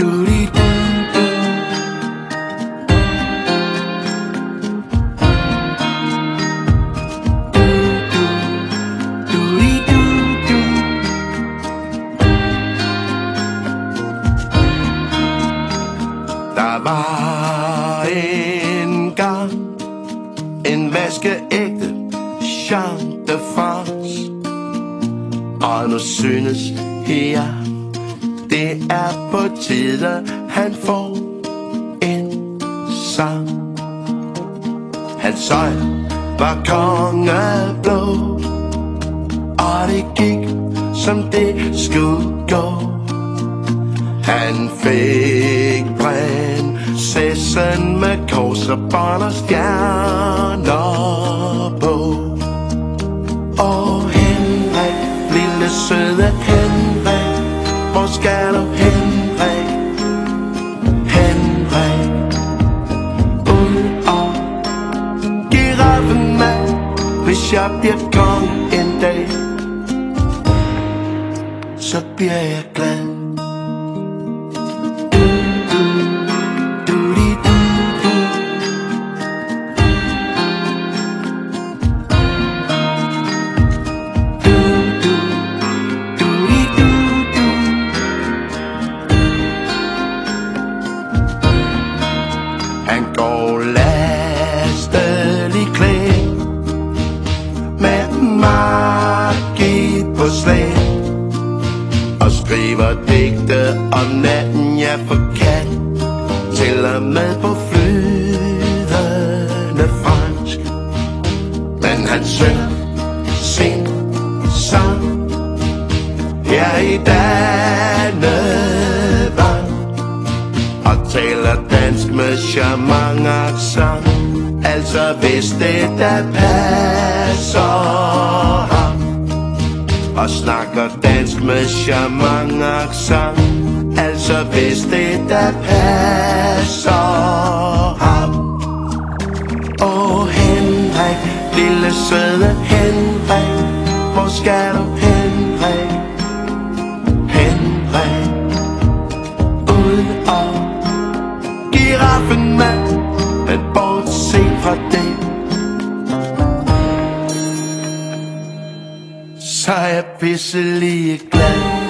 Der var engang en vaskeægte Jean de France, og nu synes jeg, det er på tide, han får en sang. Hans øjne var kongeblå, og det gik, som det skulle gå. Han fik prinsessen med kors og bånd og stjerner på. Åh, Henrik, lille søde Henrik, hvor skal du, Henrik? Henrik, ud og giraffen mand, hvis jeg bliver kong en dag, så bliver jeg glad. Han går lastelig klædt med magi på slæb og skriver digte om natten, jeg forkat, til og med på flydende fransk. Men han synger sin sang her i Dannevang og taler dansk med charmant accent, altså hvis det der passer ham. Og snakker dansk med charmant accent, altså hvis det der passer ham. Åh, Henrik, lille søde Henrik, hvor skal du, Henrik? Henrik, ud og giraffen mand, men bortset fra det, så er jeg pisselig glad.